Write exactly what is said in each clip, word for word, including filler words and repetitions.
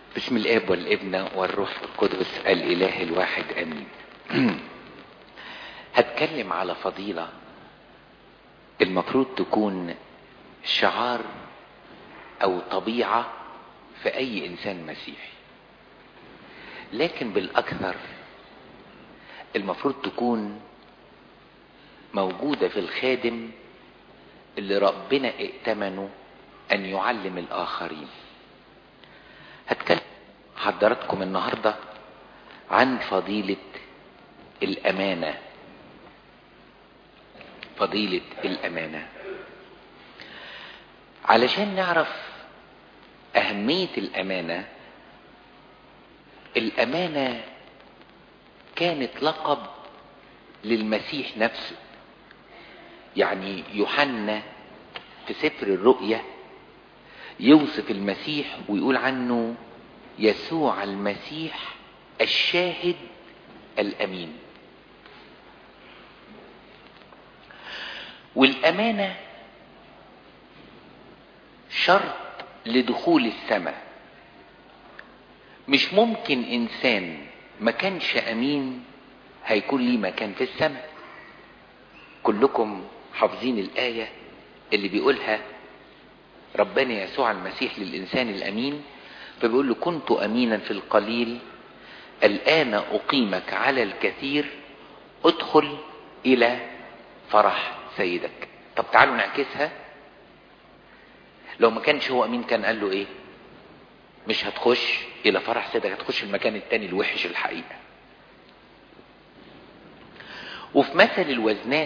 بسم الاب والابن والروح القدس الاله الواحد امين. هتكلم على فضيلة المفروض تكون شعار او طبيعة في اي انسان مسيحي، لكن بالاكثر المفروض تكون موجودة في الخادم اللي ربنا ائتمنه ان يعلم الاخرين. هتكلم حضراتكم النهاردة عن فضيلة الامانة. فضيلة الامانة علشان نعرف اهمية الامانة. الامانة كانت لقب للمسيح نفسه، يعني يوحنا في سفر الرؤيا يوصف المسيح ويقول عنه يسوع المسيح الشاهد الامين. والامانة شرط لدخول السماء. مش ممكن انسان ما كانش امين هيكون ليه مكان في السماء. كلكم حافظين الآية اللي بيقولها ربنا يسوع المسيح للإنسان الأمين، فبيقول له كنت أمينا في القليل الآن أقيمك على الكثير، ادخل إلى فرح سيدك. طب تعالوا نعكسها. لو ما كانش هو أمين كان قال له إيه؟ مش هتخش إلى فرح سيدك، هتخش المكان التاني الوحش الحقيقة. وفي مثل الوزنات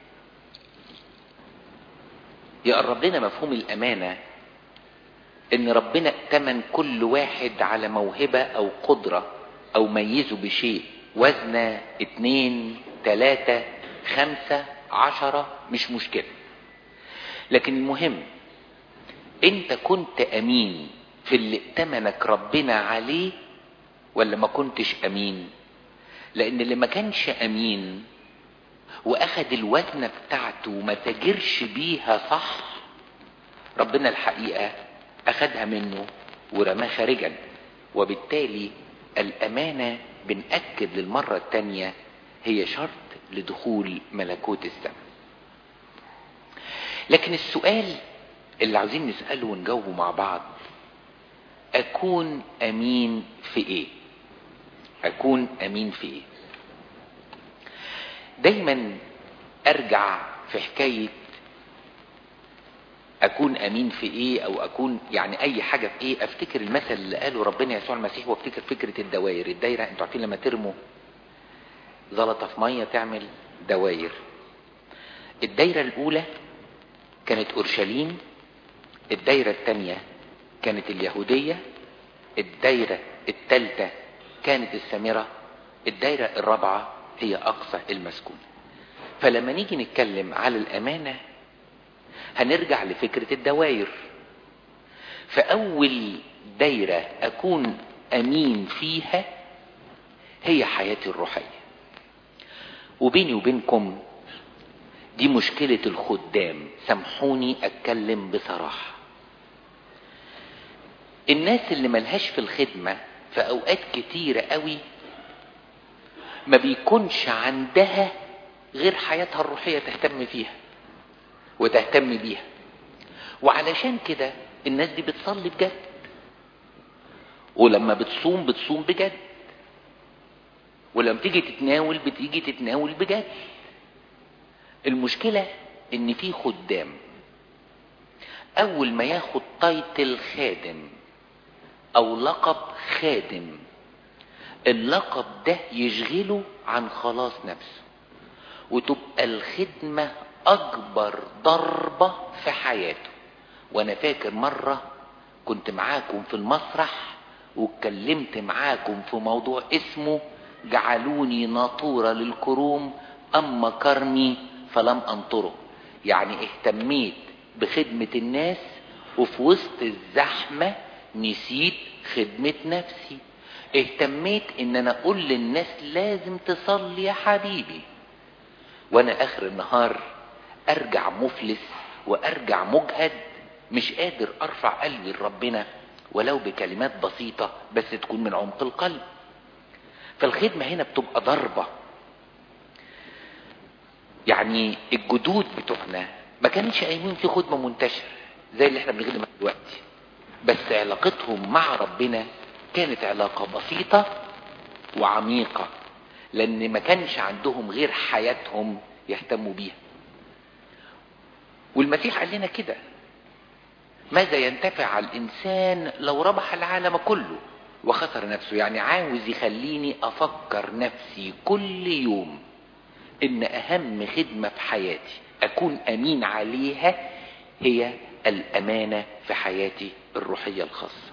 يقرب لنا مفهوم الأمانة، إن ربنا ائتمن كل واحد على موهبة أو قدرة أو ميزه بشيء. وزنة اتنين تلاتة خمسة عشرة مش مشكلة، لكن المهم انت كنت امين في اللي ائتمنك ربنا عليه ولا ما كنتش امين؟ لان اللي ما كانش امين واخد الوزنة بتاعته وما تجرش بيها صح، ربنا الحقيقة اخدها منه ورماه خارجا. وبالتالي الامانة بنأكد للمرة التانية هي شرط لدخول ملكوت السماء. لكن السؤال اللي عاوزين نسأله ونجاوبه مع بعض، اكون امين في ايه؟ اكون امين في ايه؟ دايما ارجع في حكاية اكون امين في ايه او اكون يعني اي حاجة في ايه، افتكر المثل اللي قاله ربنا يسوع المسيح، وافتكر فكرة الدوائر. الدايرة انتوا عارفين لما ترموا زلطة في مية تعمل دواير. الدايرة الاولى كانت اورشليم، الدايرة الثانية كانت اليهودية، الدايرة الثالثة كانت السامرة، الدايرة الرابعة هي اقصى المسكون. فلما نيجي نتكلم على الامانة هنرجع لفكرة الدوائر. فاول دايرة اكون امين فيها هي حياتي الروحية. وبيني وبينكم دي مشكلة الخدام، سامحوني اتكلم بصراحة. الناس اللي ملهاش في الخدمة في اوقات كتيرة قوي ما بيكونش عندها غير حياتها الروحية تهتم فيها وتهتم بيها. وعلشان كده الناس دي بتصلي بجد، ولما بتصوم بتصوم بجد، ولما تيجي تتناول بتيجي تتناول بجد. المشكلة ان في خدام اول ما ياخد تايتل خادم او لقب خادم، اللقب ده يشغله عن خلاص نفسه، وتبقى الخدمة اكبر ضربة في حياته. وانا فاكر مرة كنت معاكم في المسرح واتكلمت معاكم في موضوع اسمه جعلوني ناطورة للكروم اما كرمي فلم انطره. يعني اهتميت بخدمة الناس وفي وسط الزحمة نسيت خدمة نفسي. اهتميت ان انا اقول للناس لازم تصلي يا حبيبي، وانا اخر النهار ارجع مفلس وارجع مجهد مش قادر ارفع قلبي لربنا ولو بكلمات بسيطة بس تكون من عمق القلب. فالخدمة هنا بتبقى ضربة. يعني الجدود بتوعنا ما كانش قايمين في خدمة منتشرة زي اللي احنا بنخدمها دلوقتي، بس علاقتهم مع ربنا كانت علاقة بسيطة وعميقة، لان ما كانش عندهم غير حياتهم يهتموا بيها. والمسيح قال لنا كده: ماذا ينتفع الانسان لو ربح العالم كله وخسر نفسه؟ يعني عاوز يخليني افكر نفسي كل يوم ان اهم خدمة في حياتي اكون امين عليها هي الامانة في حياتي الروحية الخاصة.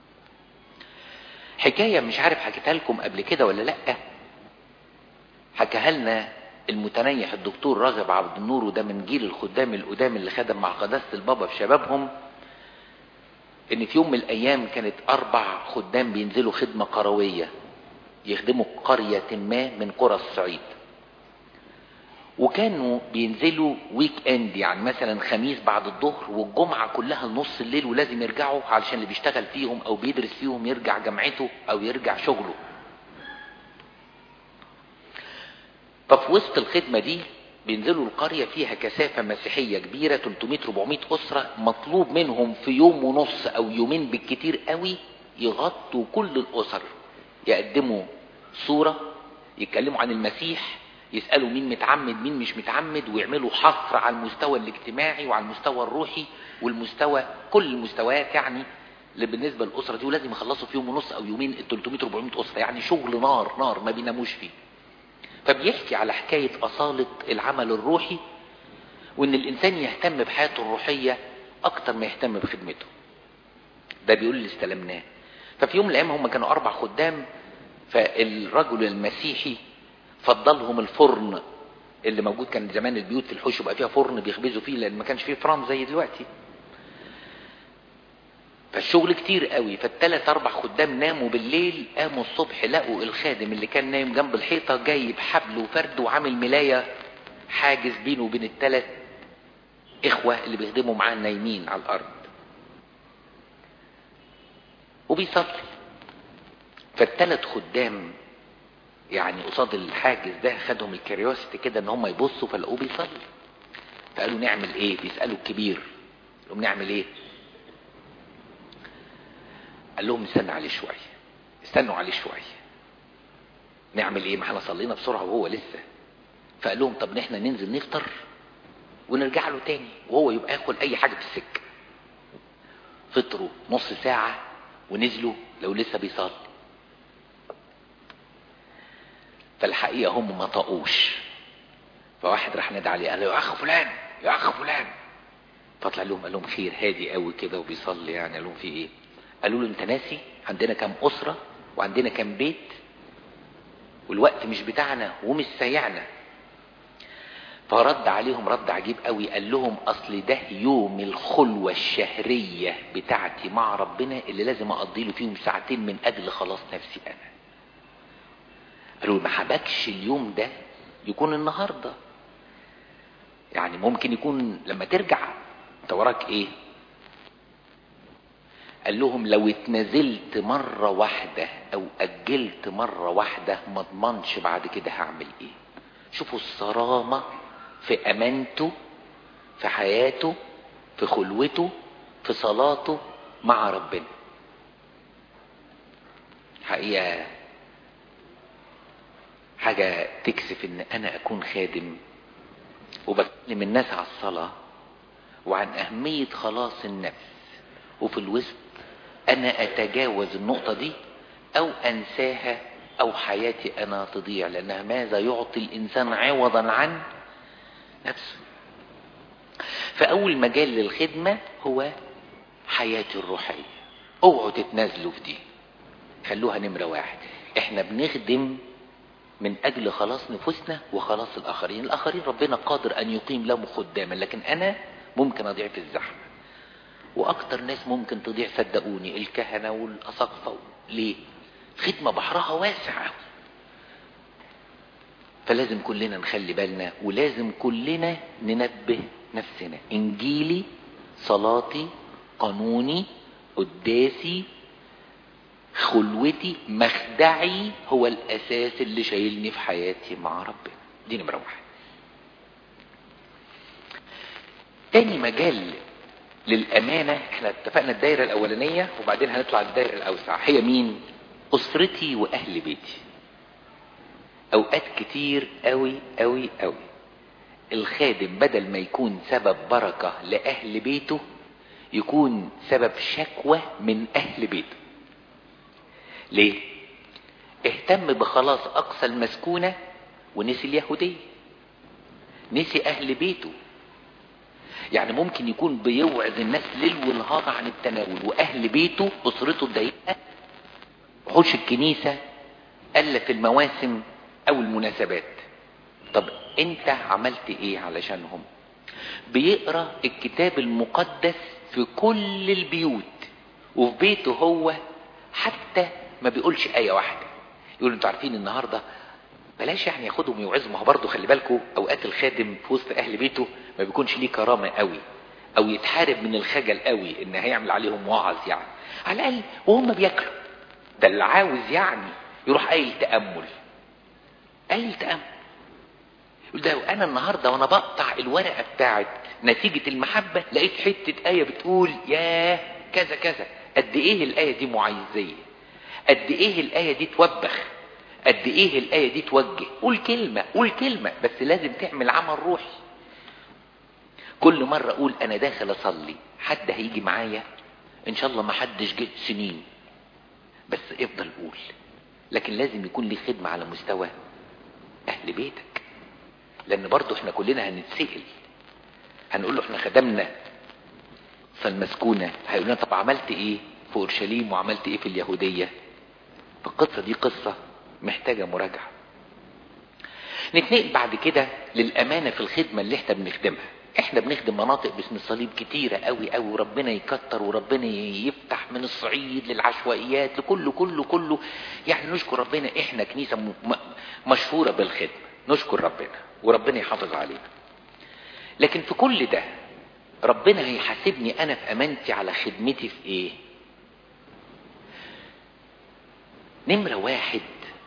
حكاية مش عارف حكيتها لكم قبل كده ولا لأ، حكاها لنا المتنيح الدكتور راغب عبد النور، وده من جيل الخدام القدام اللي خدم مع قداسة البابا في شبابهم. ان في يوم من الايام كانت اربع خدام بينزلوا خدمة قروية يخدموا قرية ما من قرى الصعيد، وكانوا بينزلوا ويك اند، يعني مثلا خميس بعد الظهر والجمعة كلها لنص الليل، ولازم يرجعوا علشان اللي بيشتغل فيهم او بيدرس فيهم يرجع جامعته او يرجع شغله. ففي وسط الخدمة دي بينزلوا القرية فيها كثافة مسيحية كبيرة ثلاثمائة أربعمائة أسرة، مطلوب منهم في يوم ونص أو يومين بالكتير قوي يغطوا كل الأسر، يقدموا صورة، يتكلموا عن المسيح، يسألوا مين متعمد مين مش متعمد، ويعملوا حصر على المستوى الاجتماعي وعلى المستوى الروحي والمستوى كل المستويات يعني اللي بالنسبة للأسرة دي، ولازم يخلصوا في يوم ونص أو يومين ال ثلاثمائة أربعمائة أسرة، يعني شغل نار نار ما بيناموش فيه. فبيحكي على حكاية أصالة العمل الروحي، وإن الإنسان يهتم بحياته الروحية أكتر ما يهتم بخدمته. ده بيقول اللي استلمناه. ففي يوم من الأيام هم كانوا أربع خدام، فالرجل المسيحي فضلهم الفرن اللي موجود. كان زمان البيوت في الحوش يبقى فيها فرن بيخبزوا فيه، لأن ما كانش فيه فرن زي دلوقتي، فالشغل كتير قوي. فالثلاث اربع خدام ناموا بالليل، قاموا الصبح لقوا الخادم اللي كان نايم جنب الحيطة جايب حبل وفرد وعامل ملاية حاجز بينه وبين الثلاث اخوة اللي بيخدموا معاه نايمين على الارض، وبيصلي. فالثلاث خدام يعني قصاد الحاجز ده خدهم الكريوسيتي كده ان هم يبصوا فلقوه بيصلي. فقالوا نعمل ايه؟ بيسألوا الكبير، قالوا نعمل ايه؟ قال لهم استنى عليه شوية، استنوا عليه شوية. نعمل ايه؟ ما احنا صلينا بسرعة وهو لسه. فقال لهم طب نحن ننزل نفطر ونرجع له تاني وهو يبقى ياكل اي حاجة في السكة. فطروا نص ساعة ونزلوا لو لسه بيصلي. فالحقيقة هم ما طقوش. فواحد راح نادى عليه قال له يا اخ فلان يا اخ فلان. فطلع لهم قال لهم خير، هادي قوي كده وبيصلي يعني. قال لهم في ايه؟ قالوا له انت ناسي عندنا كام اسرة وعندنا كام بيت والوقت مش بتاعنا ومش سايعنا. فرد عليهم رد عجيب قوي، قال لهم اصل ده يوم الخلوة الشهرية بتاعتي مع ربنا اللي لازم اقضي له فيهم ساعتين من اجل خلاص نفسي انا. قالوا ما حبكش اليوم ده يكون النهاردة، يعني ممكن يكون لما ترجع انت وراك ايه. قال لهم لو اتنزلت مرة واحدة او اجلت مرة واحدة ما اضمنش بعد كده هعمل ايه. شوفوا الصرامة في امانته في حياته في خلوته في صلاته مع ربنا. حقيقة حاجة تكسف ان انا اكون خادم وبكلم الناس على الصلاة وعن اهمية خلاص النفس، وفي الوسط انا اتجاوز النقطة دي او انساها او حياتي انا تضيع، لانها ماذا يعطي الانسان عوضا عن نفسه. فاول مجال للخدمة هو حياتي الروحية. اوعوا تتنازلوا في دي، خلوها نمرة واحد. احنا بنخدم من اجل خلاص نفوسنا وخلاص الاخرين. الاخرين ربنا قادر ان يقيم لهم خداما، لكن انا ممكن اضيع في الزحمة. واكتر ناس ممكن تضيع صدقوني الكهنة والاساقفة. ليه؟ خدمة بحرها واسع، فلازم كلنا نخلي بالنا، ولازم كلنا ننبه نفسنا. انجيلي، صلاتي، قانوني، قداسي خلوتي مخدعي هو الاساس اللي شايلني في حياتي مع ربنا. دي نمرة واحد. تاني مجال للامانة، احنا اتفقنا الدايرة الاولانية وبعدين هنطلع الدايرة الاوسع، هي مين؟ اسرتي واهل بيتي. اوقات كتير قوي قوي قوي الخادم بدل ما يكون سبب بركة لاهل بيته يكون سبب شكوى من اهل بيته. ليه؟ اهتم بخلاص اقصى المسكونة ونسي اليهودية، نسي اهل بيته. يعني ممكن يكون بيوعظ الناس ليل ونهار عن التناول واهل بيته اسرته الضيقة وحوش الكنيسة الا في المواسم او المناسبات. طب انت عملت ايه علشانهم؟ بيقرأ الكتاب المقدس في كل البيوت وفي بيته هو حتى ما بيقولش آية واحدة. يقول انتوا عارفين النهاردة بلاش يعني ياخدهم يوعظهم. ما هو برضه خلي بالكم اوقات الخادم في وسط اهل بيته ما بيكونش ليه كرامة قوي او يتحارب من الخجل قوي ان هيعمل عليهم وعظ. يعني على الاقل وهم بياكلوا ده اللي عاوز يعني يروح قايل تأمل، قايل تأمل. يقول ده انا النهاردة وانا بقطع الورقة بتاعت نتيجة المحبة لقيت حتة آية بتقول ياه كذا كذا. قد ايه الآية دي معزية، قد ايه الآية دي توبخ، قد ايه الآية دي توجه. قول كلمة قول كلمة بس لازم تعمل عمل روحي. كل مرة اقول انا داخل اصلي حد هيجي معايا ان شاء الله ما حدش جه سنين بس افضل قول. لكن لازم يكون لي خدمة على مستوى اهل بيتك، لان برضو احنا كلنا هنتسئل. هنقول له احنا خدمنا فالمسكونة، هيقول لنا طب عملت ايه في اورشليم وعملت ايه في اليهودية؟ فالقصة دي قصة محتاجة مراجعة. نتنقل بعد كده للامانة في الخدمة اللي احنا بنخدمها. احنا بنخدم مناطق باسم الصليب كتيرة قوي قوي، وربنا يكتر وربنا يفتح من الصعيد للعشوائيات لكله كله كله. يعني نشكر ربنا احنا كنيسة م- مشهورة بالخدمة، نشكر ربنا وربنا يحافظ علينا. لكن في كل ده ربنا هيحاسبني انا في امانتي على خدمتي في ايه؟ نمرة واحد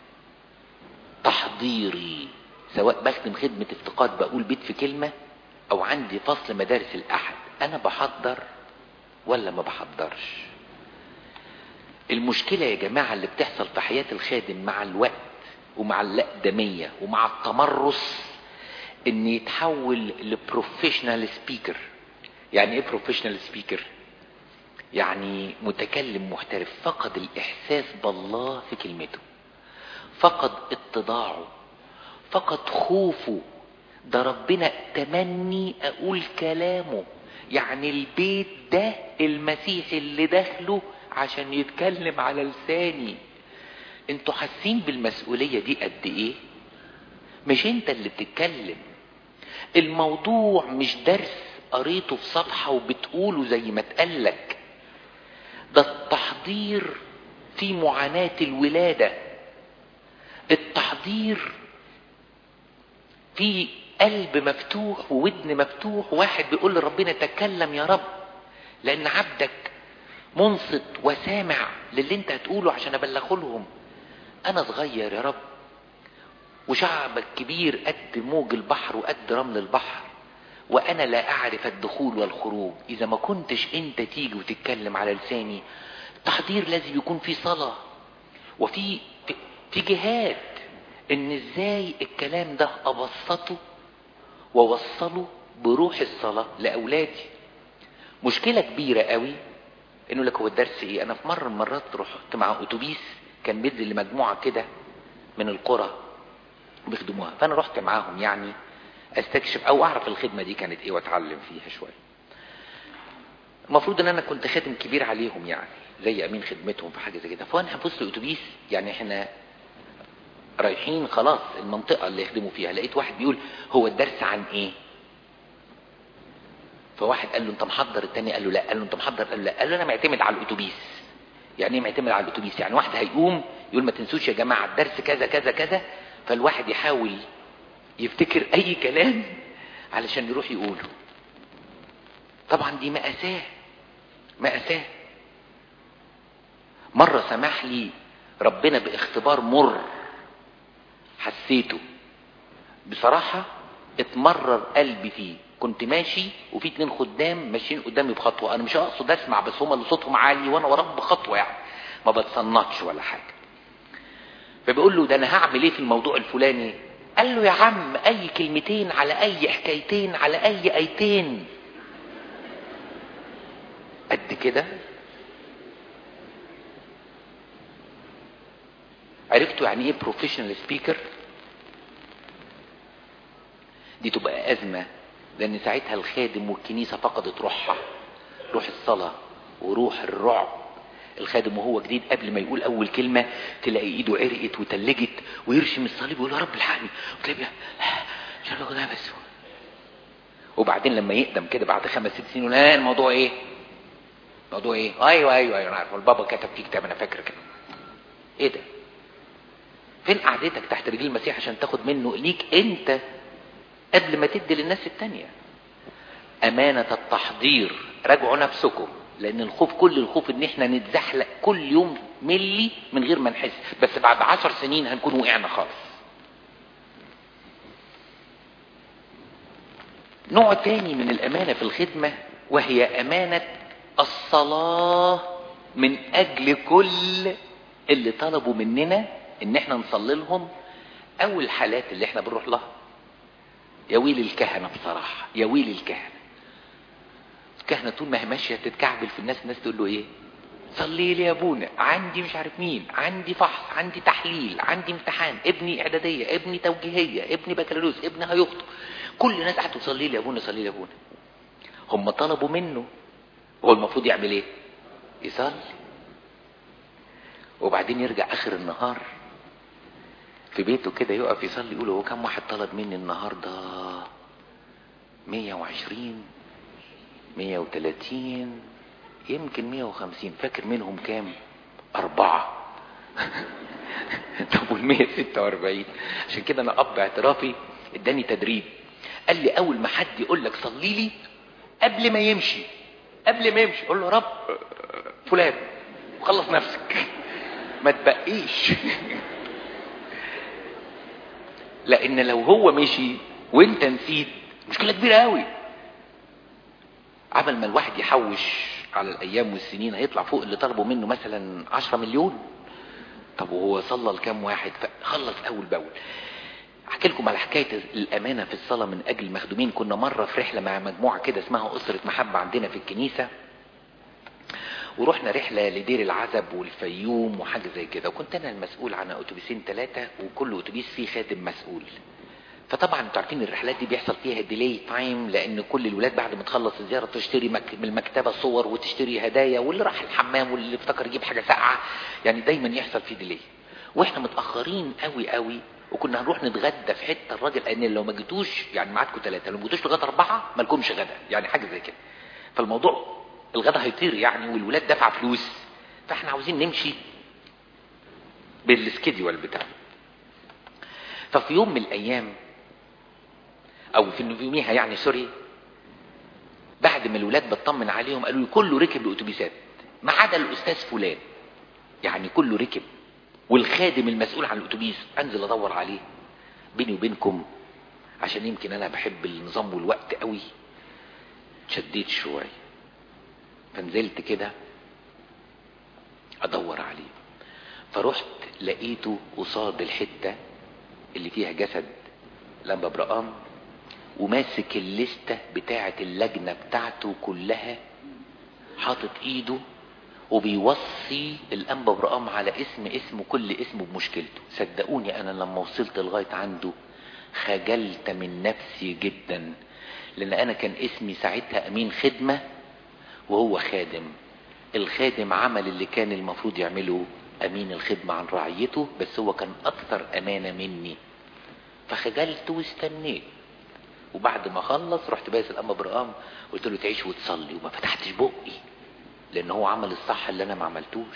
تحضيري، سواء بخدم خدمة افتقاد بقول بيت في كلمة او عندي فصل مدارس الاحد، انا بحضر ولا ما بحضرش؟ المشكلة يا جماعة اللي بتحصل في حياة الخادم مع الوقت ومع الأقدمية ومع التمرس ان يتحول لبروفيشنال سبيكر. يعني ايه بروفيشنال سبيكر؟ يعني متكلم محترف، فقد الاحساس بالله في كلمته، فقد اتضاعه، فقد خوفه. ده ربنا تمني اقول كلامه. يعني البيت ده المسيح اللي داخله عشان يتكلم على لساني. انتوا حاسين بالمسؤولية دي قد ايه؟ مش انت اللي بتتكلم. الموضوع مش درس قريته في صفحة وبتقوله زي ما اتقالك. ده التحضير في معاناة الولادة، التحضير في قلب مفتوح وودن مفتوح، واحد بيقول لربنا تكلم يا رب لان عبدك منصت وسامع للي انت هتقوله عشان ابلغه لهم. انا صغير يا رب وشعبك كبير قد موج البحر وقد رمل البحر وانا لا اعرف الدخول والخروج. اذا ما كنتش انت تيجي وتتكلم على لساني، تحضير لازم يكون في صلاة وفي في, في جهاد ان ازاي الكلام ده ابسطه ووصله بروح الصلاة لاولادي. مشكلة كبيرة قوي انه لك هو الدرس ايه. انا في مرة من مرات رحت مع اتوبيس كان بينزل لمجموعة كده من القرى بيخدموها، فانا رحت معاهم يعني استكشف او اعرف الخدمة دي كانت ايه واتعلم فيها شوية. المفروض ان انا كنت خادم كبير عليهم يعني زي امين خدمتهم في حاجة زي كده. فانا هبص الاتوبيس يعني احنا رايحين خلاص المنطقة اللي يخدموا فيها، لقيت واحد بيقول هو الدرس عن ايه؟ فواحد قال له انت محضر، التاني قال له لا، قال له انت محضر، قال له لا، قال له انا معتمد على الاتوبيس. يعني ايه معتمد على الاتوبيس؟ يعني واحد هيقوم يقول ما تنسوش يا جماعة الدرس كذا كذا كذا، فالواحد يحاول يفتكر اي كلام علشان يروح يقوله. طبعا دي مأساة مأساة. مرة سمح لي ربنا باختبار مر حسيته بصراحة، اتمرر قلبي فيه. كنت ماشي وفي اتنين خدام ماشيين قدامي بخطوة، انا مش هقصد اسمع، بس هما اللي صوتهم عالي وانا وراهم بخطوة، يعني ما بتصنطش ولا حاجة. فبيقول له ده انا هعمل ايه في الموضوع الفلاني؟ قال له يا عم اي كلمتين على اي حكايتين على اي ايتين. قد كده. عرفتوا يعني ايه بروفيشنال سبيكر؟ دي تبقى ازمة، لان ساعتها الخادم والكنيسة فقدت روحها، روح الصلاة وروح الرعب. الخادم وهو جديد قبل ما يقول اول كلمة تلاقي ايده عرقت وتلجت ويرشم الصليب ويقول يا رب الحقني، وتلاقي مش عارف اخدها بس. وبعدين لما يقدم كده بعد خمس ست سنين، لا الموضوع ايه؟ الموضوع ايه؟ ايوه ايوه ايوه انا عارف، البابا كتب فيه كتاب انا فاكر كده. ايه ده؟ فين قعدتك تحت رجل المسيح عشان تاخد منه ليك انت قبل ما تدي للناس التانية؟ امانة التحضير. راجعوا نفسكم، لان الخوف كل الخوف ان احنا نتزحلق كل يوم ملي من غير ما نحس، بس بعد عشر سنين هنكون وقعنا خالص. نوع تاني من الامانة في الخدمة وهي امانة الصلاة من اجل كل اللي طلبوا مننا ان احنا نصلي لهم، او الحالات اللي احنا بنروح لها. يا ويل الكهنة بصراحة، يا ويل الكهنة. الكهنة طول ما هي ماشية تتكعبل في الناس، الناس تقول له ايه؟ صلي لي يا ابونا، عندي مش عارف مين، عندي فحص، عندي تحليل، عندي امتحان، ابني اعدادية، ابني توجيهية، ابني بكالوريوس، ابني هيخطب. كل الناس قاعدة تصلي لي يا ابونا، صلي لي يا ابونا. هم طلبوا منه، هو المفروض يعمل ايه؟ يصلي. وبعدين يرجع اخر النهار في بيته كده يقف يصلي، يقول هو كم واحد طلب مني النهارده؟ مية وعشرين، مية وتلاتين، يمكن مية وخمسين. فاكر منهم كام؟ أربعة. طب والمية ستة واربعين؟ عشان كده أنا أب اعترافي اداني تدريب، قال لي أول ما حد يقول لك صلي لي قبل ما يمشي، قبل ما يمشي قول له رب فلان وخلص نفسك، ما تبقيش. لأن لو هو مشي وانت نسيت مشكلة كبيرة قوي. عمل ما الواحد يحوش على الايام والسنين هيطلع فوق اللي طلبوا منه مثلا عشرة مليون. طب وهو صلى لكام واحد؟ فخلص اول باول. احكي لكم على حكايه الامانه في الصلاه من اجل المخدومين. كنا مره في رحله مع مجموعه كده اسمها اسره محبه عندنا في الكنيسه، ورحنا رحله لدير العزب والفيوم وحاجه زي كده، وكنت انا المسؤول عن اتوبيسين ثلاثه، وكل اتوبيس فيه خادم مسؤول. فطبعا انتوا عارفين الرحلات دي بيحصل فيها ديلي تايم، لان كل الولاد بعد ما تخلص الزياره تشتري من المكتبه صور وتشتري هدايا، واللي راح الحمام واللي افتكر يجيب حاجه ساقعه، يعني دايما يحصل فيه ديلي. واحنا متاخرين قوي قوي، وكنا هنروح نتغدى في حته الراجل قال لو ما جيتوش يعني معاكم ثلاثه، لو ما جيتوش لغايه اربعه ما لكمش غدا، يعني حاجه زي كده. فالموضوع الغدا هيطير يعني، والولاد دافعه فلوس، فاحنا عاوزين نمشي بالسكيدول بتاعنا. ففي يوم من الايام او في يوميها يعني سوري، بعد ما الولاد بطمن عليهم قالوا لي كله ركب الاتوبيسات ما عدا الاستاذ فلان، يعني كله ركب والخادم المسؤول عن الاتوبيس. انزل ادور عليه. بيني وبينكم عشان يمكن انا بحب النظام والوقت قوي، شديت شويه، فنزلت كده ادور عليه. فرحت لقيته قصاد الحته اللي فيها جسد الانبا برقام، وماسك الليستة بتاعة اللجنة بتاعته كلها، حاطط ايده وبيوصي الانبا برقام على اسم اسم كل اسم بمشكلته. صدقوني انا لما وصلت لغاية عنده خجلت من نفسي جدا، لان انا كان اسمي ساعتها امين خدمة وهو خادم. الخادم عمل اللي كان المفروض يعمله امين الخدمة عن رعيته، بس هو كان اكثر امانة مني. فخجلت واستنيت، وبعد ما خلص رحت بايس الانبا برقام قلت له تعيش وتصلي، وما فتحتش بقي لان هو عمل الصح اللي انا ما عملتوش.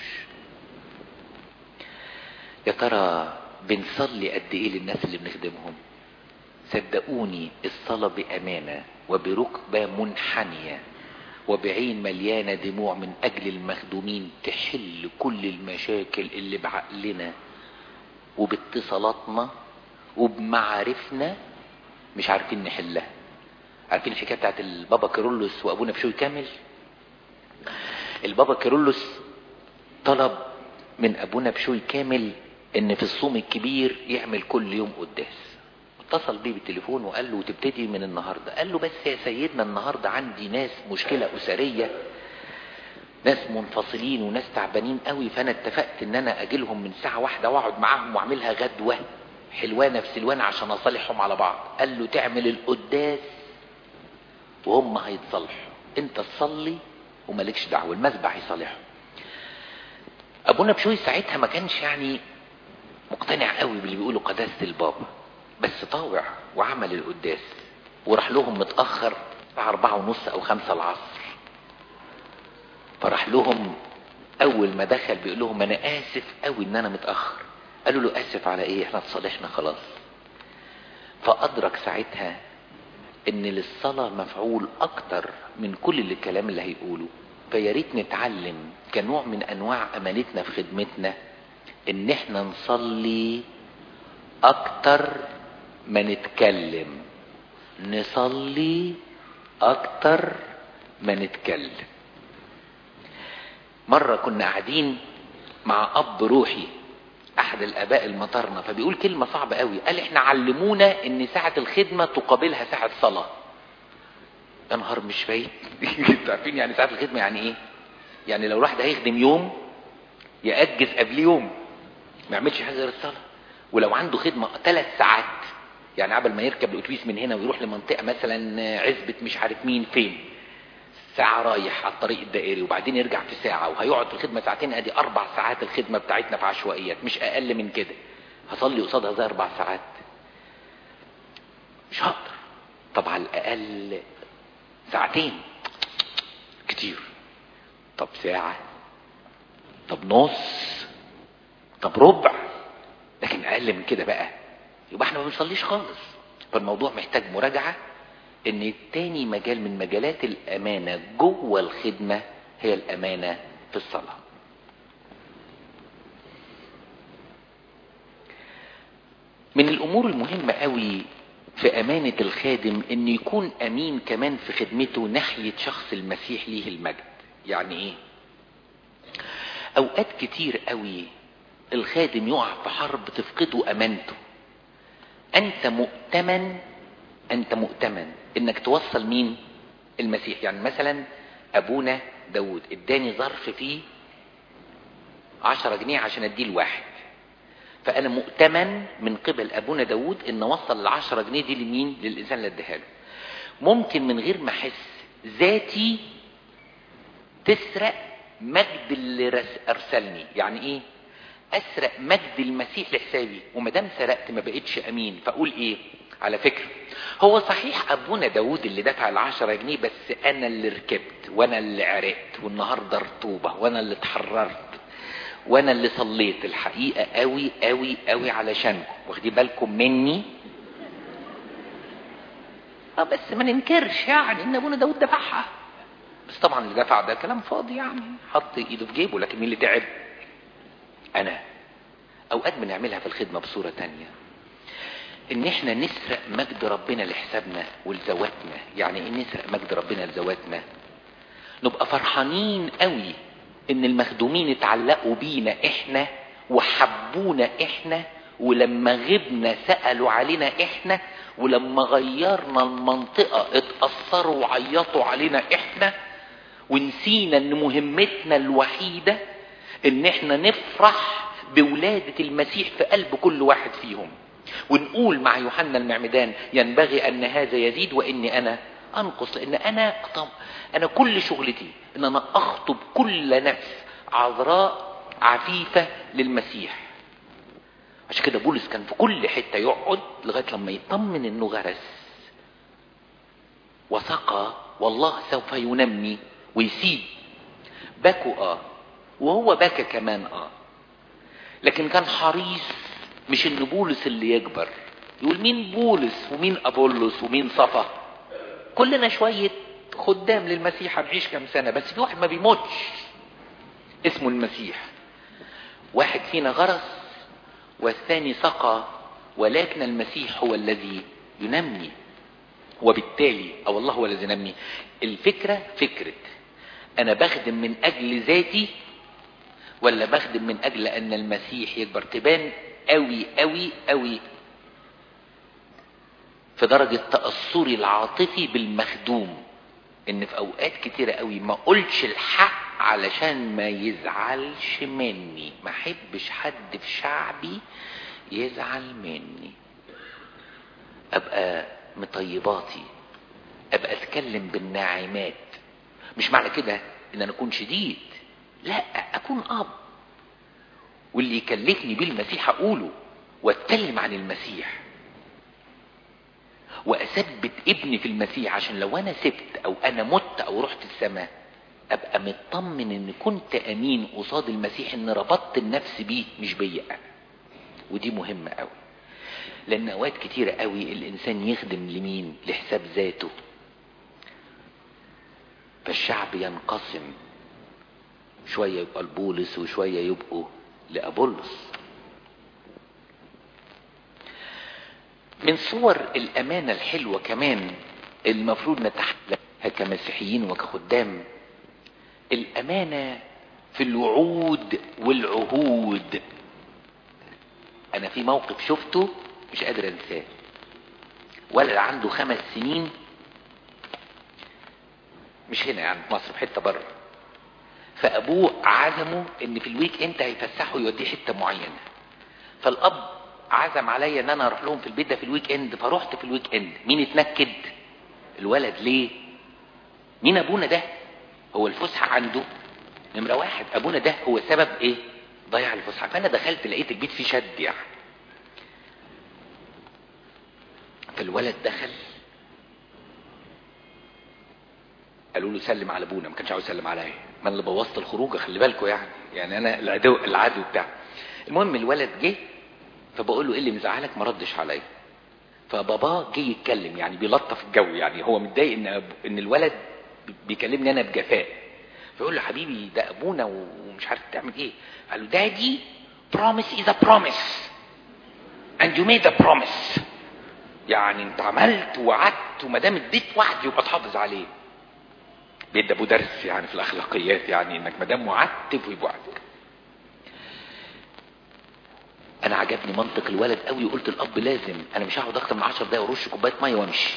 يا ترى بنصلي قد ايه للناس اللي بنخدمهم؟ صدقوني الصلاة بامانة وبركبة منحنية وبعين مليانة دموع من اجل المخدومين تحل كل المشاكل اللي بعقلنا وباتصالاتنا وبمعارفنا مش عارفين نحلها. عارفين الحكاية بتاعت البابا كيرلس وابونا بشوي كامل؟ البابا كيرلس طلب من ابونا بشوي كامل ان في الصوم الكبير يعمل كل يوم قداس. اتصل بيه بالتليفون وقال له تبتدي من النهاردة. قال له بس يا سيدنا النهاردة عندي ناس مشكلة اسرية، ناس منفصلين وناس تعبانين قوي، فانا اتفقت ان انا اجيلهم من ساعة واحدة واقعد معاهم واعملها غدوة حلوانة في سلوانة عشان اصالحهم على بعض. قال له تعمل القداس وهم هيتصالحوا، انت تصلي ومالكش دعوة، المذبح يصالحهم. ابونا بشوي ساعتها ما كانش يعني مقتنع قوي باللي بيقولوا قداسة البابا، بس طاوع وعمل القداس وراح لهم متأخر الساعة أربعة ونص او خمسة العصر. فراح لهم اول ما دخل بيقول لهم انا اسف قوي ان انا متأخر. قالوا له اسف على ايه؟ احنا اتصالحنا خلاص. فادرك ساعتها ان للصلاة مفعول اكتر من كل الكلام اللي هيقوله. فياريت نتعلم كنوع من انواع امانتنا في خدمتنا ان احنا نصلي اكتر ما نتكلم، نصلي اكتر ما نتكلم. مرة كنا قاعدين مع اب روحي احد الاباء المطرنة، فبيقول كلمة صعبة قوي. قال احنا علمونا ان ساعة الخدمة تقابلها ساعة صلاة. يا نهار مش فايت. انتوا عارفين يعني ساعة الخدمة يعني ايه؟ يعني لو واحد هيخدم يوم يأجز قبل يوم ما يعملش حاجة غير الصلاة. ولو عنده خدمة ثلاث ساعات، يعني قبل ما يركب الاتوبيس من هنا ويروح لمنطقة مثلا عزبة مش عارف مين فين، ساعة رايح على الطريق الدائري وبعدين يرجع في ساعة وهيقعد في الخدمة ساعتين، ادي اربع ساعات الخدمة بتاعتنا في عشوائيات مش اقل من كده. هصلي قصادها زي اربع ساعات؟ مش هقدر. طب على الاقل ساعتين كتير، طب ساعة، طب نص، طب ربع، لكن اقل من كده بقى يبقى احنا ما بنصليش خالص. فالموضوع محتاج مراجعة. ان التاني مجال من مجالات الامانة جوه الخدمة هي الامانة في الصلاة. من الامور المهمة قوي في امانة الخادم ان يكون امين كمان في خدمته ناحية شخص المسيح ليه المجد. يعني ايه؟ اوقات كتير قوي الخادم يقع في حرب تفقده امانته. انت مؤتمن، انت مؤتمن انك توصل مين؟ المسيح. يعني مثلا ابونا داود اداني ظرف فيه عشرة جنيه عشان اديه الواحد، فانا مؤتمن من قبل ابونا داود ان اوصل العشرة جنيه دي لمين؟ للانسان اللي اديها له. ممكن من غير ما احس ذاتي تسرق مجد اللي ارسلني. يعني ايه؟ اسرق مجد المسيح لحسابي، ومادام سرقت ما بقتش امين. فاقول ايه؟ على فكرة هو صحيح ابونا داود اللي دفع العشرة جنيه، بس انا اللي ركبت وانا اللي عرقت والنهاردة رطوبة وانا اللي اتحررت وانا اللي صليت الحقيقة قوي قوي قوي علشانكم، واخدين بالكم مني. اه بس ما ننكرش يعني ان ابونا داود دفعها، بس طبعا اللي دفع ده كلام فاضي، يعني حط ايده في جيبه. لكن مين اللي تعب؟ انا. اوقات بنعملها في الخدمة بصورة تانية، ان احنا نسرق مجد ربنا لحسابنا ولذواتنا. يعني ايه نسرق مجد ربنا لذواتنا؟ نبقى فرحانين قوي ان المخدومين اتعلقوا بينا احنا وحبونا احنا، ولما غبنا سألوا علينا احنا، ولما غيرنا المنطقة اتأثروا وعيطوا علينا احنا، ونسينا ان مهمتنا الوحيدة ان احنا نفرح بولادة المسيح في قلب كل واحد فيهم، ونقول مع يوحنا المعمدان ينبغي ان هذا يزيد واني انا انقص. لان انا طب انا كل شغلتي ان انا اخطب كل نفس عذراء عفيفة للمسيح. عشان كده بولس كان في كل حتة يقعد لغاية لما يطمن انه غرس وسقى والله سوف ينمي ويسيب. بكوا اه وهو بكى كمان اه، لكن كان حريص مش ان بولس اللي يكبر. يقول مين بولس ومين ابولس ومين صفا؟ كلنا شوية خدام للمسيح هنعيش كم سنة، بس في واحد ما بيموتش اسمه المسيح. واحد فينا غرس والثاني سقى، ولكن المسيح هو الذي ينمي، وبالتالي او الله هو الذي ينمي. الفكرة فكرة انا بخدم من اجل ذاتي ولا بخدم من اجل ان المسيح يكبر. تبان قوي قوي قوي في درجة تأثري العاطفي بالمخدوم، ان في اوقات كتيرة قوي ما قلتش الحق علشان ما يزعلش مني. ما احبش حد في شعبي يزعل مني. ابقى مطيباتي، ابقى اتكلم بالناعمات. مش معنى كده ان انا اكون شديد، لا، اكون اب، واللي يكلفني بالمسيح اقوله واتكلم عن المسيح واثبت ابني في المسيح، عشان لو انا سبت او انا مت او رحت السماء ابقى مطمن ان كنت امين قصاد المسيح، ان ربطت النفس بيه مش بيا انا. ودي مهمة قوي، لان اوقات كتيرة قوي الانسان يخدم لمين؟ لحساب ذاته، فالشعب ينقسم، شوية يبقى لبولس وشوية يبقوا لأبولس. من صور الأمانة الحلوة كمان المفروض نتحلها كمسيحيين وكخدام، الأمانة في الوعود والعهود. أنا في موقف شفته مش قادر أنساه. ولد عنده خمس سنين، مش هنا يعني في مصر، في حتة بره، فأبوه عزمه إن في الويك إند هيفسحه يوديه حتة معينة. فالأب عزم عليا إن أنا أروح لهم في البيت ده في الويك إند، فرحت في الويك إند. مين اتنكد؟ الولد. ليه؟ مين أبونا ده؟ هو الفسحة عنده نمرة واحد. أبونا ده هو سبب إيه؟ ضيع الفسحة. فأنا دخلت لقيت البيت فيه شد يعني. فالولد دخل، قالوا له سلم على ابونا. ما كانش عاوز يسلم عليا، ما اللي بوظت الخروجه، خلي بالكم يعني يعني انا العدو العدو بتاعه. المهم الولد جه، فبقول له ايه اللي مزعلك؟ ما ردش عليا. فباباه جه يتكلم يعني بيلطف الجو، يعني هو متضايق ان أب... ان الولد بيكلمني انا بجفاء. فيقول له حبيبي ده ابونا ومش عارف تعمل ايه. قال له دادي promise is a promise and you made a promise. يعني انت عملت ووعدت، وما دام اديت وعد يبقى تحافظ عليه. بيدي ابو درس يعني في الاخلاقيات، يعني انك ما دام وعدت في وعدك. انا عجبني منطق الولد قوي، وقلت الاب لازم، انا مش هقعد اكتر من عشر دقايق وارش كوبايه ميه وامشي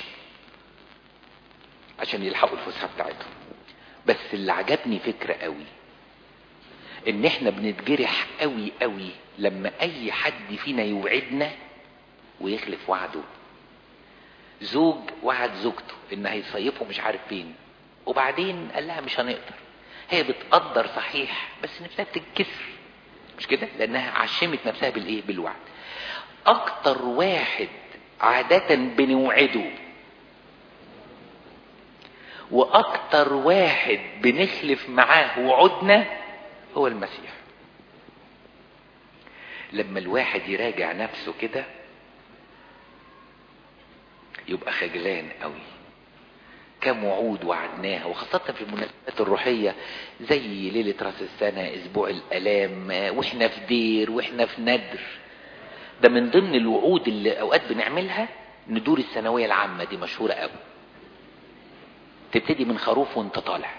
عشان يلحقوا الفسحه بتاعتهم. بس اللي عجبني فكره قوي ان احنا بنتجرح قوي قوي لما اي حد فينا يوعدنا ويخلف وعده. زوج وعد زوجته ان هيصيفوا مش عارف فين، وبعدين قال لها مش هنقدر. هي بتقدر صحيح، بس نفسها تتكسر، مش كده؟ لانها عشمت نفسها بالايه؟ بالوعد. اكتر واحد عادة بنوعده واكتر واحد بنخلف معاه وعودنا هو المسيح. لما الواحد يراجع نفسه كده يبقى خجلان قوي. كم وعود وعدناها، وخاصة في المناسبات الروحية زي ليلة راس السنة، اسبوع الالام، واحنا في دير، واحنا في ندر. ده من ضمن الوعود اللي اوقات بنعملها. ندور الثانوية العامة دي مشهورة قوي، تبتدي من خروف وانت طالع،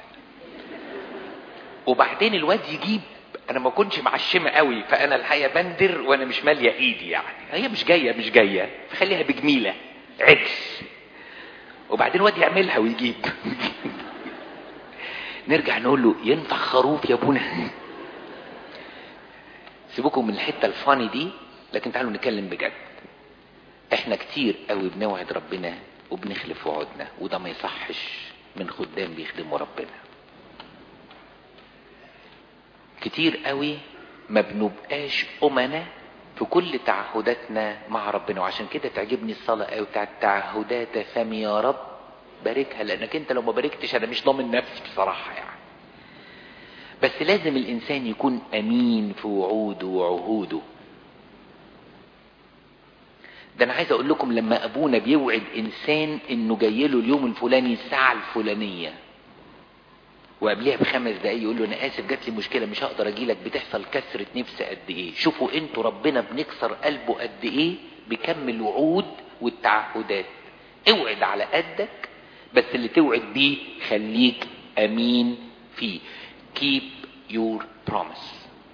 وبعدين الواد يجيب. انا ما كنتش معشمة قوي، فانا الحقيقة بندر وانا مش مالية ايدي، يعني هي مش جاية مش جاية فخليها بجميلة عكس. وبعدين الواد يعملها ويجيب. نرجع نقول له ينفع خروف يا ابونا؟ سيبوكم من الحته الفاني دي، لكن تعالوا نتكلم بجد. احنا كتير قوي بنوعد ربنا وبنخلف وعودنا، وده ما يصحش من خدام بيخدموا ربنا. كتير قوي ما بنبقاش امنا في كل تعهداتنا مع ربنا. وعشان كده تعجبني الصلاة قوي بتاعت تعهدات فمي يا رب باركها، لانك انت لو ما باركتش انا مش ضامن نفسي بصراحة يعني. بس لازم الانسان يكون امين في وعوده وعهوده. ده انا عايز اقول لكم لما ابونا بيوعد انسان انه جاي له اليوم الفلاني الساعه الفلانيه، وقبلها بخمس دقايق يقول له انا اسف جات لي مشكله مش هقدر اجي لك، بتحصل كسره نفس قد ايه. شوفوا انتوا ربنا بنكسر قلبه قد ايه بكم الوعود والتعهدات. اوعد على قدك، بس اللي توعد بيه خليك امين فيه. keep your promise.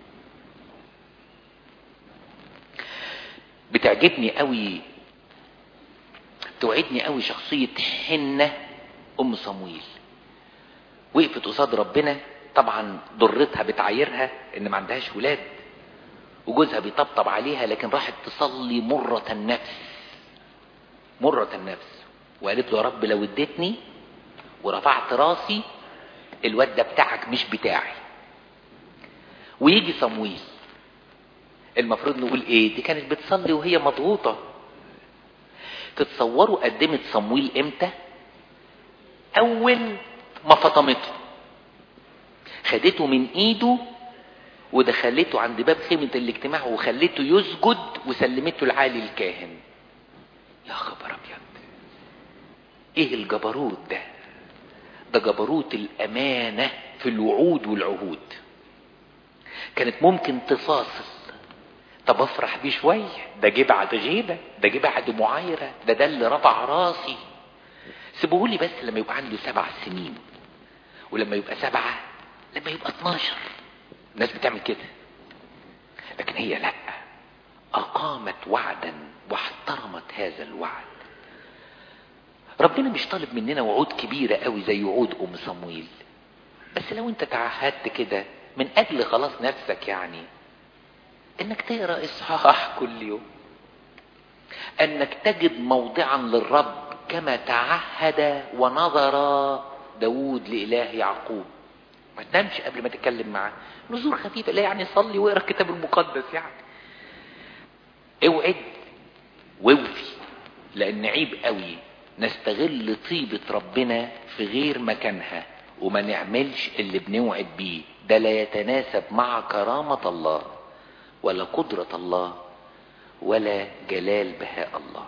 بتعجبني قوي، توعدني قوي شخصيه حنة ام صمويل. وقفت قصاد ربنا، طبعا ضرتها بتعايرها ان ما عندهاش ولاد، وجوزها بيطبطب عليها، لكن راحت تصلي مرة النفس مرة النفس وقالت له يا رب لو اديتني ورفعت راسي الواد ده بتاعك مش بتاعي. ويجي صمويل، المفروض نقول ايه؟ دي كانت بتصلي وهي مضغوطة. تتصوروا قدمت صمويل امتى؟ اول ما فطمته، خدته من ايده ودخلته عند باب خيمة الاجتماع وخلته يسجد وسلمته لعالي الكاهن. يا خبر ابيض، ايه الجبروت ده؟ ده جبروت الامانة في الوعود والعهود. كانت ممكن تفاصل، طب افرح بيه شوية، ده جه بعد غيبة، ده جه بعد معايرة، ده ده اللي رفع راسي. سيبوهولي بس لما يبقى عنده سبع سنين، ولما يبقى سبعة، لما يبقى اتناشر. الناس بتعمل كده، لكن هي لا، اقامت وعدا واحترمت هذا الوعد. ربنا مش طالب مننا وعود كبيرة قوي زي وعود ام صمويل، بس لو انت تعهدت كده من اجل خلاص نفسك، يعني انك تقرأ اصحاح كل يوم، انك تجد موضعا للرب كما تعهد ونظر داود لإله يعقوب. ما تنامش قبل ما تتكلم معاه، نزور خفيفة، لا يعني صلي واقرأ الكتاب المقدس يعني. اوعد ووفي، لان عيب قوي نستغل طيبة ربنا في غير مكانها وما نعملش اللي بنوعد بيه. ده لا يتناسب مع كرامة الله ولا قدرة الله ولا جلال بهاء الله.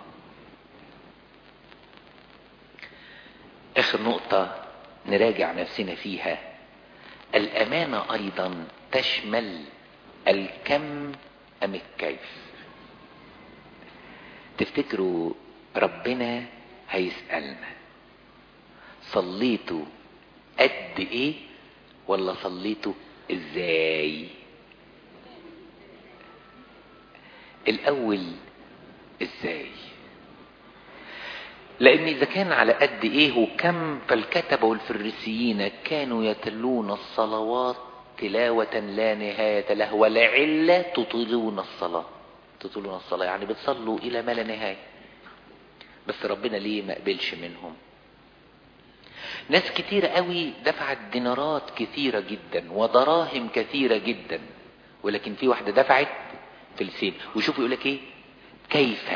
اخر نقطة نراجع نفسنا فيها، الامانة ايضا تشمل الكم ام الكيف. تفتكروا ربنا هيسألنا صليتوا قد ايه ولا صليتوا ازاي؟ الاول ازاي، لان اذا كان على قد ايه وكم، فالكتبة والفريسيين كانوا يتلون الصلوات تلاوة لا نهاية له ولعل تطيلون الصلاة. تطيلون الصلاة يعني بتصلوا الى ما لا نهاية، بس ربنا ليه ما قبلش منهم؟ ناس كتيرة قوي دفعت دينارات كثيرة جدا ودراهم كثيرة جدا، ولكن في واحدة دفعت فلسين. وشوفوا يقولك ايه؟ كيف.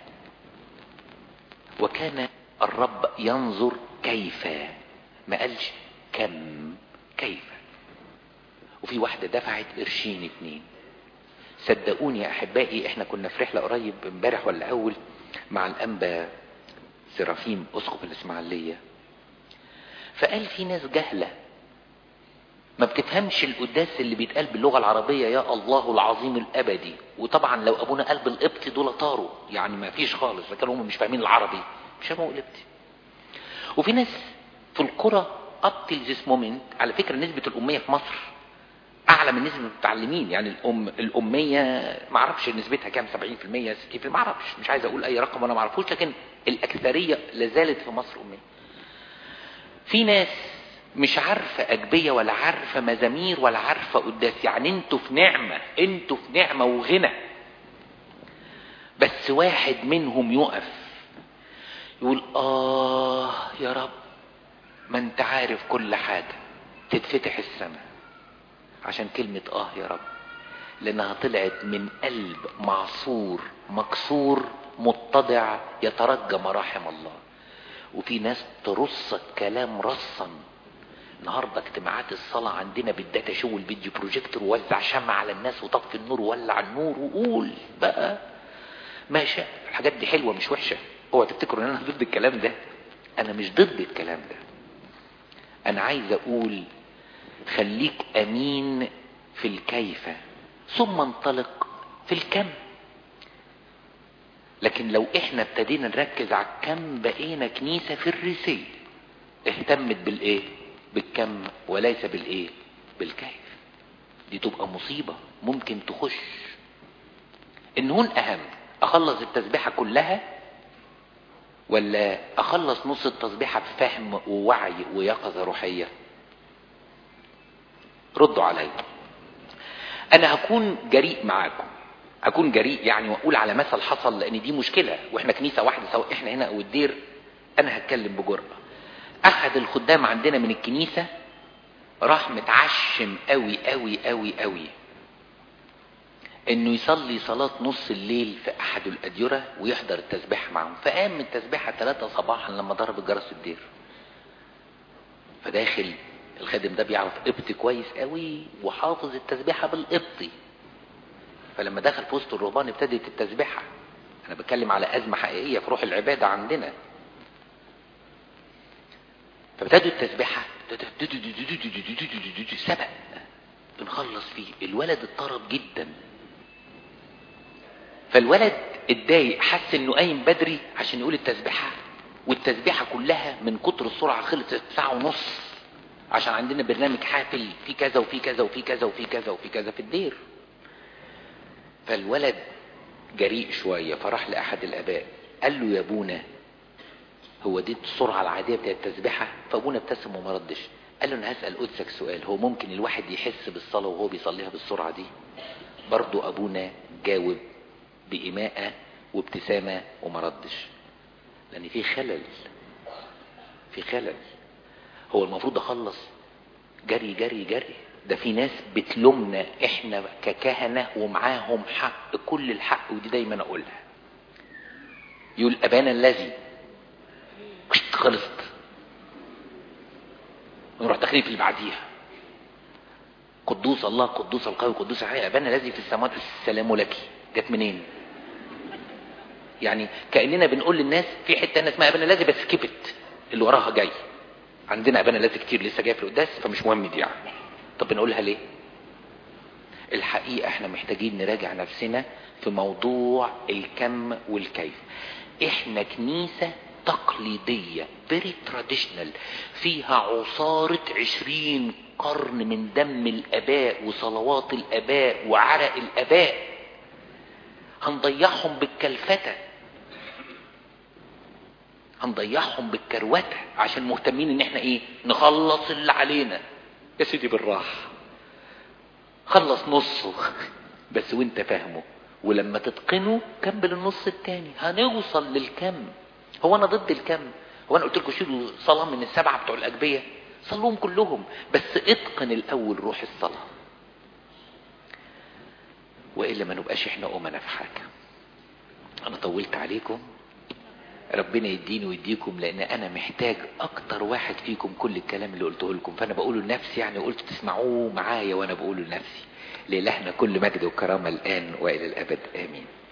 وكان الرب ينظر كيف، ما قالش كم، كيف. وفي واحدة دفعت قرشين اتنين. صدقوني يا احبائي، احنا كنا في رحلة قريب امبارح ولا اول مع الانبا سرافيم اسقف الاسماعيلية، فقال في ناس جهلة ما بتفهمش القداس اللي بيتقال باللغة العربية يا الله العظيم الابدي. وطبعا لو ابونا قال بالقبطي دول طاروا، يعني ما فيش خالص، لكن هم مش فاهمين العربي، مش فاهموا القبطي. وفي ناس في القرى up till this moment، على فكرة نسبة الأمية في مصر أعلى من نسبة المتعلمين. يعني الأم الأمية ما اعرفش نسبتها كام، سبعين في المية ستين في المية، ما اعرفش، مش عايز أقول أي رقم أنا ما اعرفوش، لكن الأكثرية لازالت في مصر أمية. في ناس مش عارفة أجبية ولا عارفة مزامير ولا عارفة قداس. يعني انتوا في نعمة، انتوا في نعمة وغنى. بس واحد منهم يقف يقول آه يا رب، ما انت عارف كل حاجة، تتفتح السماء عشان كلمة آه يا رب، لأنها طلعت من قلب معصور مكسور متضع يترجى مراحم الله. وفي ناس ترص الكلام رصا. النهارده اجتماعات الصلاة عندنا بالداتا شو والفيديو بروجيكتور، ووزع شمع على الناس وطفي النور وولع النور وقول بقى ما شاء الحاجات دي حلوة مش وحشة، اوعى تفتكروا ان انا ضد الكلام ده، انا مش ضد الكلام ده. انا عايز اقول خليك امين في الكيف ثم انطلق في الكم. لكن لو احنا ابتدينا نركز على الكم بقينا كنيسة فريسية اهتمت بالايه؟ بالكم وليس بالايه؟ بالكيف. دي تبقى مصيبة ممكن تخش. النون اهم، اخلص التسبيحة كلها ولا اخلص نص التسبيحة بفهم ووعي ويقظة روحية؟ ردوا علي. انا هكون جريء معاكم، اكون جريء يعني واقول على مثل حصل، لان دي مشكلة واحنا كنيسة واحدة سواء احنا هنا او الدير. انا هتكلم بجرأة. احد الخدام عندنا من الكنيسة راح متعشم قوي قوي قوي قوي انه يصلي صلاة نص الليل في احد الاديرة ويحضر التسبيح معهم، فقام من التسبيحة ثلاثة صباحا لما ضرب الجرس الدير. فداخل الخادم ده بيعرف قبطي كويس قوي وحافظ التسبيحة بالقبطي، فلما دخل في وسط الرهبان ابتدت التسبيحة. انا بتكلم على ازمة حقيقية في روح العبادة عندنا. فابتدوا التسبيحة سبق بنخلص فيه، الولد اضطرب جدا. فالولد اتضايق، حس انه قايم بدري عشان يقول التسبيحة، والتسبيحة كلها من كتر السرعة خلصت ساعة ونص، عشان عندنا برنامج حافل في كذا وفي كذا وفي كذا وفي كذا وفي كذا في الدير. فالولد جريء شوية فراح لأحد الآباء قال له يا ابونا هو دي السرعة العادية بتاعت التسبيحة؟ فابونا ابتسم وما ردش. قال له انا هسأل قدسك سؤال، هو ممكن الواحد يحس بالصلاة وهو بيصليها بالسرعة دي؟ برضو ابونا جاوب بإماءة وابتسامة وما ردش، لان في خلل في خلل. هو المفروض اخلص جري جري جري، ده في ناس بتلومنا احنا ككهنة ومعاهم حق كل الحق، ودي دايما اقولها. يقول ابانا الذي خلصت ونروح داخلين في اللي بعديها، قدوس الله قدوس القوي قدوس الحي ابانا الذي في السماوات السلام لك. جت منين؟ يعني كأننا بنقول للناس في حته انا اسمها ابانا الذي بس كبت اللي وراها جاي. عندنا ابانا الذي كتير لسه جاي في القداس فمش مهم دي يعني. طب بنقولها ليه؟ الحقيقه احنا محتاجين نراجع نفسنا في موضوع الكم والكيف. احنا كنيسه تقليدية very traditional فيها عصارة عشرين قرن من دم الاباء وصلوات الاباء وعرق الاباء، هنضيعهم بالكلفتة، هنضيعهم بالكروتة عشان مهتمين ان احنا ايه؟ نخلص اللي علينا. يا سيدي بالراحة، خلص نصه بس وانت فاهمه، ولما تتقنه كمل النص التاني هنوصل للكم. هو انا ضد الكم؟ هو انا قلت لكم شيلوا صلاة من السبعة بتوع الاجبية؟ صلوهم كلهم بس اتقن الاول روح الصلاة، وإلا ما نبقاش احنا أمنا في حاجة. انا طولت عليكم، ربنا يديني ويديكم، لان انا محتاج اكتر واحد فيكم كل الكلام اللي قلته لكم، فانا بقوله لنفسي يعني، قلت تسمعوه معايا وانا بقوله لنفسي. لإلهنا كل مجد وكرامة الآن وإلى الأبد آمين.